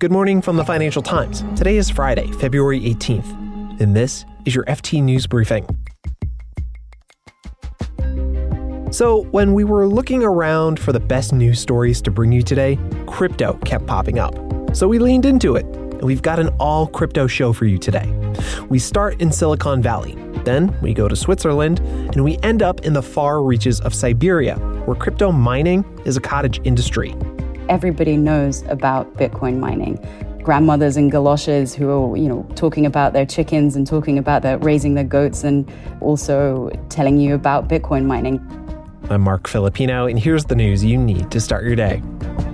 Good morning from the Financial Times. Today is Friday, February 18th, and this is your FT News Briefing. So, when we were looking around for the best news stories to bring you today, crypto kept popping up. So we leaned into it, and we've got an all-crypto show for you today. We start in Silicon Valley, then we go to Switzerland, and we end up in the far reaches of Siberia, where crypto mining is a cottage industry. Everybody knows about Bitcoin mining. Grandmothers in galoshes who are, talking about their chickens and talking about raising their goats and also telling you about Bitcoin mining. I'm Mark Filipino, and here's the news you need to start your day.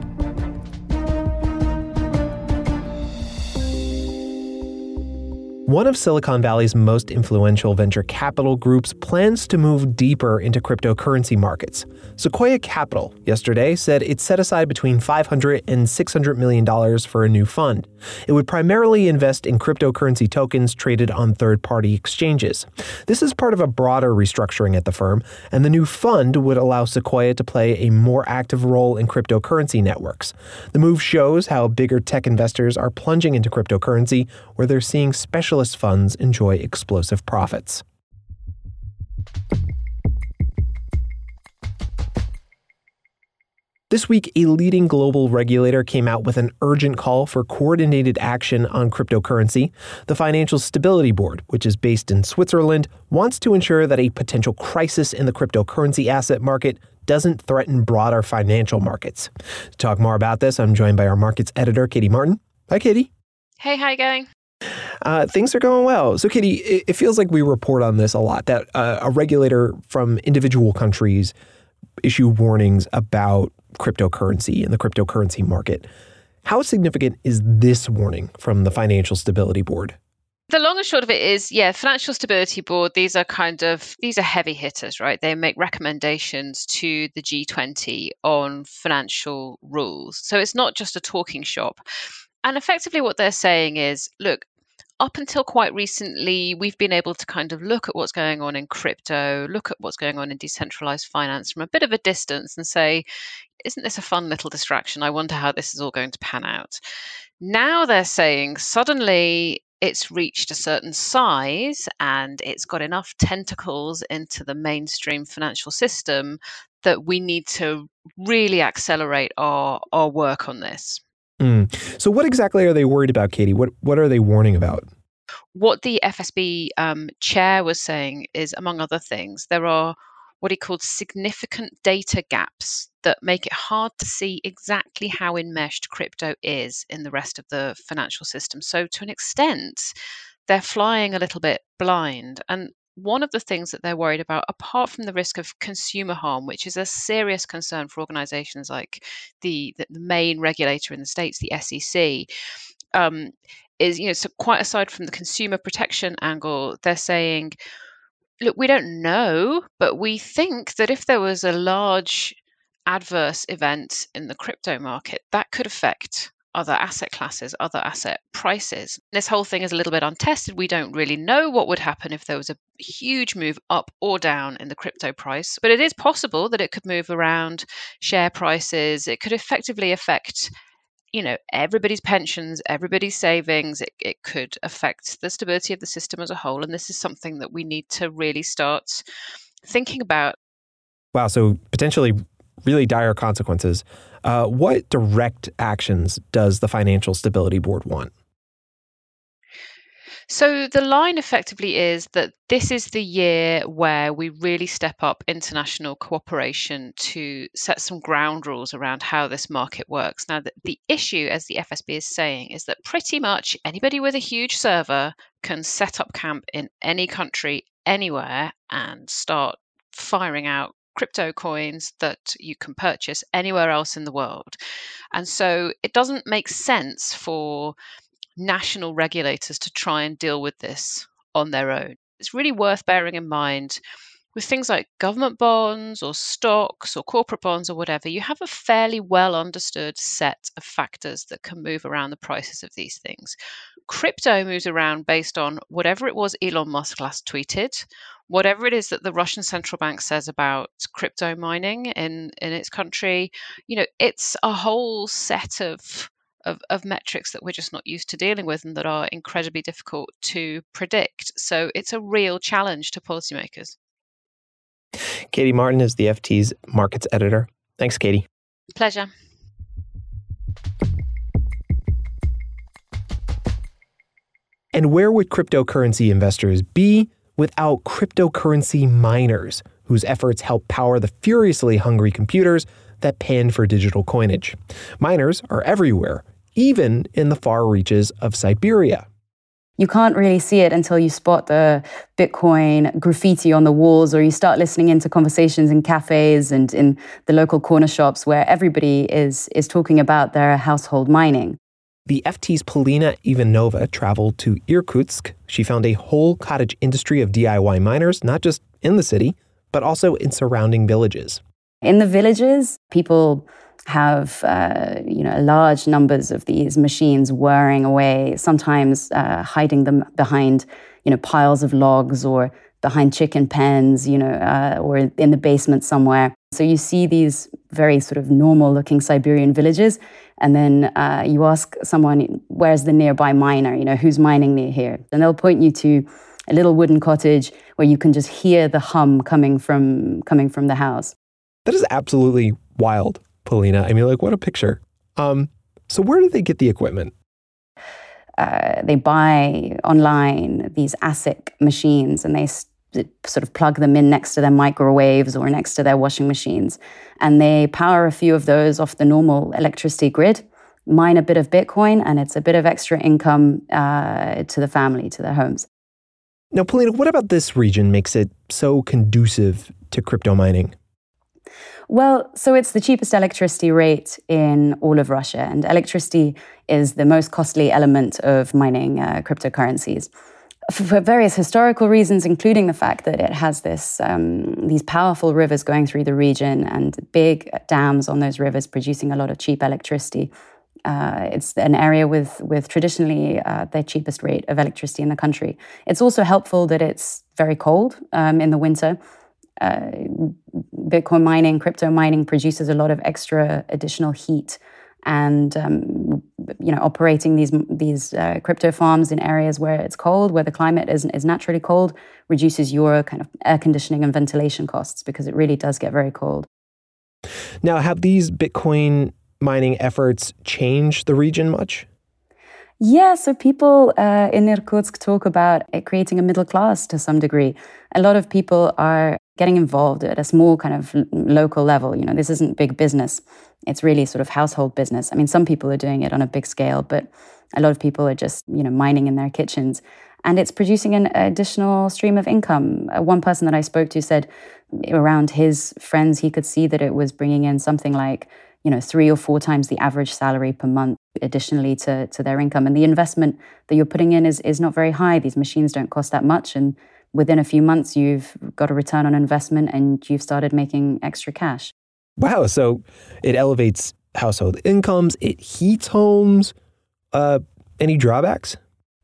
One of Silicon Valley's most influential venture capital groups plans to move deeper into cryptocurrency markets. Sequoia Capital yesterday said it set aside between $500 and $600 million for a new fund. It would primarily invest in cryptocurrency tokens traded on third-party exchanges. This is part of a broader restructuring at the firm, and the new fund would allow Sequoia to play a more active role in cryptocurrency networks. The move shows how bigger tech investors are plunging into cryptocurrency, where they're seeing specialist funds enjoy explosive profits. This week, a leading global regulator came out with an urgent call for coordinated action on cryptocurrency. The Financial Stability Board, which is based in Switzerland, wants to ensure that a potential crisis in the cryptocurrency asset market doesn't threaten broader financial markets. To talk more about this, I'm joined by our markets editor, Katie Martin. Hi, Katie. Hey, how you going? Things are going well. So, Katie, it feels like we report on this a lot, that a regulator from individual countries issue warnings about cryptocurrency and the cryptocurrency market. How significant is this warning from the Financial Stability Board? The long and short of it is, Financial Stability Board, these are heavy hitters, right? They make recommendations to the G20 on financial rules. So it's not just a talking shop. And effectively what they're saying is, look, up until quite recently, we've been able to kind of look at what's going on in crypto, look at what's going on in decentralized finance from a bit of a distance and say, isn't this a fun little distraction? I wonder how this is all going to pan out. Now they're saying suddenly it's reached a certain size and it's got enough tentacles into the mainstream financial system that we need to really accelerate our work on this. So what exactly are they worried about, Katie? What are they warning about? What the FSB chair was saying is, among other things, there are what he called significant data gaps that make it hard to see exactly how enmeshed crypto is in the rest of the financial system. So to an extent, they're flying a little bit blind. And one of the things that they're worried about, apart from the risk of consumer harm, which is a serious concern for organizations like the main regulator in the States, the SEC, is, so quite aside from the consumer protection angle, they're saying, look, we don't know, but we think that if there was a large adverse event in the crypto market, that could affect other asset classes, other asset prices. This whole thing is a little bit untested. We don't really know what would happen if there was a huge move up or down in the crypto price, but it is possible that it could move around share prices. It could effectively affect, everybody's pensions, everybody's savings. It could affect the stability of the system as a whole. And this is something that we need to really start thinking about. Wow, so potentially really dire consequences. What direct actions does the Financial Stability Board want? So the line effectively is that this is the year where we really step up international cooperation to set some ground rules around how this market works. Now, the issue, as the FSB is saying, is that pretty much anybody with a huge server can set up camp in any country, anywhere, and start firing out crypto coins that you can purchase anywhere else in the world. And so it doesn't make sense for national regulators to try and deal with this on their own. It's really worth bearing in mind with things like government bonds or stocks or corporate bonds or whatever, you have a fairly well understood set of factors that can move around the prices of these things. Crypto moves around based on whatever it was Elon Musk last tweeted, whatever it is that the Russian central bank says about crypto mining in its country. It's a whole set of of metrics that we're just not used to dealing with and that are incredibly difficult to predict. So it's a real challenge to policymakers. Katie Martin is the FT's markets editor. Thanks, Katie. Pleasure. And where would cryptocurrency investors be without cryptocurrency miners, whose efforts help power the furiously hungry computers that pan for digital coinage? Miners are everywhere, even in the far reaches of Siberia. You can't really see it until you spot the Bitcoin graffiti on the walls, or you start listening into conversations in cafes and in the local corner shops where everybody is talking about their household mining. The FT's Polina Ivanova traveled to Irkutsk. She found a whole cottage industry of DIY miners, not just in the city, but also in surrounding villages. In the villages, people have large numbers of these machines whirring away, sometimes hiding them behind piles of logs or behind chicken pens, or in the basement somewhere. So you see these very sort of normal looking Siberian villages, and then you ask someone, where's the nearby miner, who's mining near here? And they'll point you to a little wooden cottage where you can just hear the hum coming from the house. That is absolutely wild, Polina. I mean, what a picture. So where do they get the equipment? They buy online these ASIC machines, and they sort of plug them in next to their microwaves or next to their washing machines. And they power a few of those off the normal electricity grid, mine a bit of Bitcoin, and it's a bit of extra income to the family, to their homes. Now, Polina, what about this region makes it so conducive to crypto mining? Well, so it's the cheapest electricity rate in all of Russia, and electricity is the most costly element of mining cryptocurrencies. For various historical reasons, including the fact that it has these powerful rivers going through the region and big dams on those rivers producing a lot of cheap electricity. It's an area with traditionally the cheapest rate of electricity in the country. It's also helpful that it's very cold in the winter. Bitcoin mining, crypto mining produces a lot of extra additional heat, and operating these crypto farms in areas where it's cold, where the climate is naturally cold, reduces your kind of air conditioning and ventilation costs, because it really does get very cold. Now, have these Bitcoin mining efforts changed the region much? Yeah, so people in Irkutsk talk about it creating a middle class to some degree. A lot of people are getting involved at a small kind of local level. This isn't big business. It's really sort of household business. I mean, some people are doing it on a big scale, but a lot of people are just, mining in their kitchens. And it's producing an additional stream of income. One person that I spoke to said around his friends, he could see that it was bringing in something like 3 or 4 times the average salary per month additionally to their income. And the investment that you're putting in is not very high. These machines don't cost that much. And within a few months, you've got a return on investment and you've started making extra cash. Wow. So it elevates household incomes. It heats homes. Any drawbacks?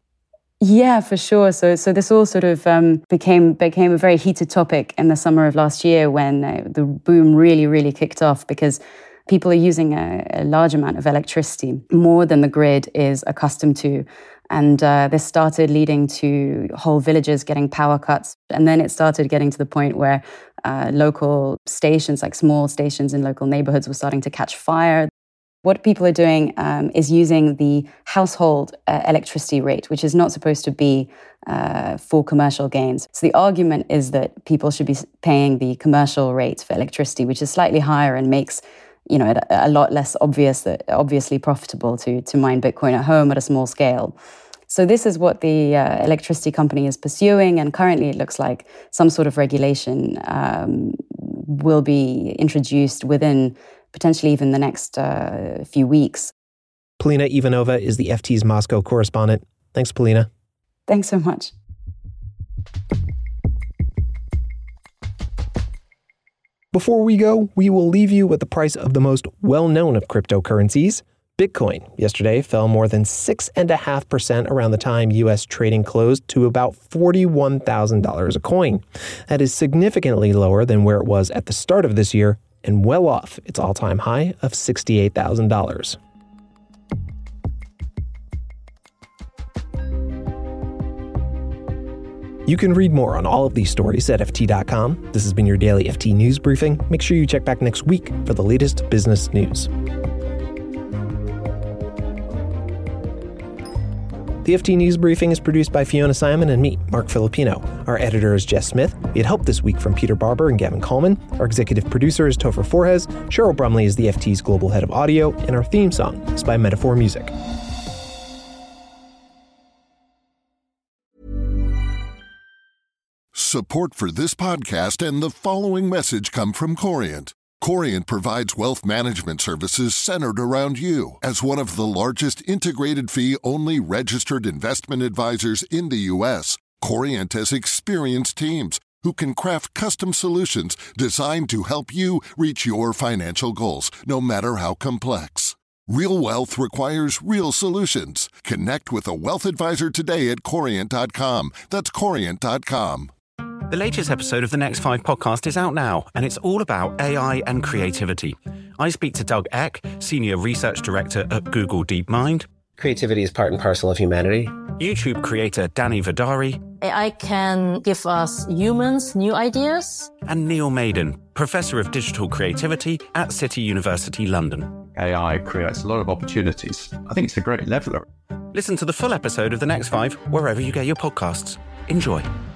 Yeah, for sure. So this all sort of became a very heated topic in the summer of last year when the boom really, really kicked off, because people are using a large amount of electricity, more than the grid is accustomed to. And this started leading to whole villages getting power cuts. And then it started getting to the point where local stations, like small stations in local neighborhoods, were starting to catch fire. What people are doing is using the household electricity rate, which is not supposed to be for commercial gains. So the argument is that people should be paying the commercial rate for electricity, which is slightly higher and makes it a lot less obviously profitable to mine Bitcoin at home at a small scale. So this is what the electricity company is pursuing, and currently it looks like some sort of regulation will be introduced within potentially even the next few weeks. Polina Ivanova is the FT's Moscow correspondent. Thanks, Polina. Thanks so much. Before we go, we will leave you with the price of the most well-known of cryptocurrencies, Bitcoin. Yesterday fell more than 6.5% around the time U.S. trading closed to about $41,000 a coin. That is significantly lower than where it was at the start of this year and well off its all-time high of $68,000. You can read more on all of these stories at FT.com. This has been your daily FT News Briefing. Make sure you check back next week for the latest business news. The FT News Briefing is produced by Fiona Simon and me, Mark Filipino. Our editor is Jess Smith. We had help this week from Peter Barber and Gavin Coleman. Our executive producer is Topher Forhez. Cheryl Brumley is the FT's global head of audio, and our theme song is by Metaphor Music. Support for this podcast and the following message come from Corient. Corient provides wealth management services centered around you. As one of the largest integrated fee-only registered investment advisors in the U.S., Corient has experienced teams who can craft custom solutions designed to help you reach your financial goals, no matter how complex. Real wealth requires real solutions. Connect with a wealth advisor today at Corient.com. That's Corient.com. The latest episode of the Next 5 podcast is out now, and it's all about AI and creativity. I speak to Doug Eck, Senior Research Director at Google DeepMind. Creativity is part and parcel of humanity. YouTube creator Danny Vidari. AI can give us humans new ideas. And Neil Maiden, Professor of Digital Creativity at City University London. AI creates a lot of opportunities. I think it's a great leveler. Listen to the full episode of the Next 5 wherever you get your podcasts. Enjoy.